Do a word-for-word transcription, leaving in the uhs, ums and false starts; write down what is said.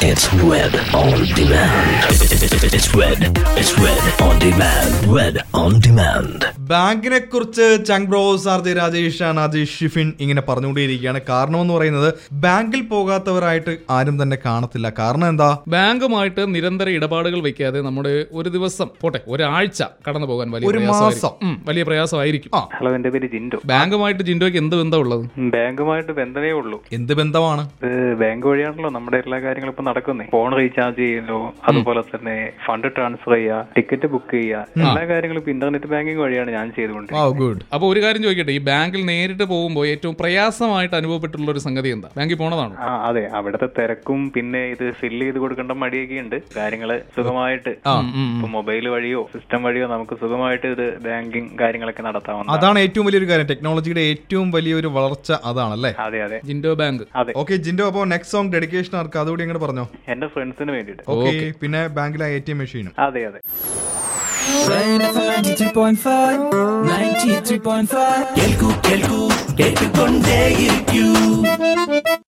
It's Red on Demand. It's Red. It's Red on Demand. Red on Demand. ബാങ്കിനെ കുറിച്ച് ചങ് bros R J Rajesh Ajeesh Shifin ഇങ്ങനെ പറഞ്ഞുകൊണ്ടേയിരിക്കുകയാണ്. കാരണം എന്ന് പറയുന്നത് ബാങ്കിൽ പോകാത്തവരായിട്ട് ആരും തന്നെ കാണത്തില്ല. കാരണം എന്താ? ബാങ്കുമായിട്ട് നിരന്തര ഇടപാടുകൾ വെക്കാതെ നമ്മുടെ ഒരു ദിവസം പോട്ടെ ഒരാഴ്ച കടന്നു പോകാൻ വലിയ ഒരു മാസം വലിയ പ്രയാസമായിരിക്കും. ഹലോ, എന്റെ പേര് ജിൻഡോ. ബാങ്കുമായിട്ട് ജിൻഡോയ്ക്ക് എന്ത് ബന്ധം ഉള്ളത്? ബാങ്കുമായിട്ട് ബന്ധമേ ഉള്ളൂ. എന്ത് ബന്ധമാണ്? ബാങ്ക് വഴിയാണല്ലോ നമ്മുടെ എല്ലാ കാര്യങ്ങളും ഇപ്പൊ നടക്കുന്നത്. ഫോൺ റീചാർജ് ചെയ്യുന്നു, അതുപോലെ തന്നെ ഫണ്ട് ട്രാൻസ്ഫർ ചെയ്യുക, ടിക്കറ്റ് ബുക്ക് ചെയ്യുക, എല്ലാ കാര്യങ്ങളും ഇപ്പൊ ഇന്റർനെറ്റ് ബാങ്കിങ് വഴിയാണ് ഞാൻ ചെയ്തുകൊണ്ടിരിക്കുന്നത്. അപ്പൊ ഒരു കാര്യം ചോദിക്കട്ടെ, ഈ ബാങ്കിൽ നേരിട്ട് പോകുമ്പോൾ ഏറ്റവും പ്രയാസമായിട്ട് അനുഭവപ്പെട്ടുള്ള ഒരു സംഗതി എന്താ? ബാങ്കിൽ പോണതാണ്. ആ അതെ, അവിടുത്തെ തിരക്കും പിന്നെ ഇത് ഫില്ല് ചെയ്ത് കൊടുക്കേണ്ട മടിയൊക്കെ ഉണ്ട്. കാര്യങ്ങള് സുഖമായിട്ട് ഇപ്പൊ മൊബൈൽ വഴിയോ സിസ്റ്റം വഴിയോ നമുക്ക് സുഖമായിട്ട് ഇത് ബാങ്കിങ് കാര്യങ്ങളൊക്കെ നടത്താവുന്ന. അതാണ് ഏറ്റവും വലിയൊരു കാര്യം. ടെക്നോളജിയുടെ ഏറ്റവും വലിയൊരു വളർച്ച അതാണല്ലേ? അതെ അതെ, ജിൻഡോ ബാങ്ക്. അതെ. ഓക്കെ ജിൻഡോ, അപ്പൊ നെക്സ്റ്റ് സോങ് ഡെഡിക്കേഷൻ ആർക്ക്? അതുകൂടി അങ്ങനെ പറഞ്ഞോ. എന്റെ ഫ്രണ്ട്സിന് വേണ്ടിട്ട്. ഓക്കെ, പിന്നെ ബാങ്കിലെ എ ടി എം മെഷീനും. അതെ അതെ. ninety-three point five ninety-three point five കേൾക്കൂ കേൾക്കൂ കേട്ടുകൊണ്ടേയിരിക്കൂ.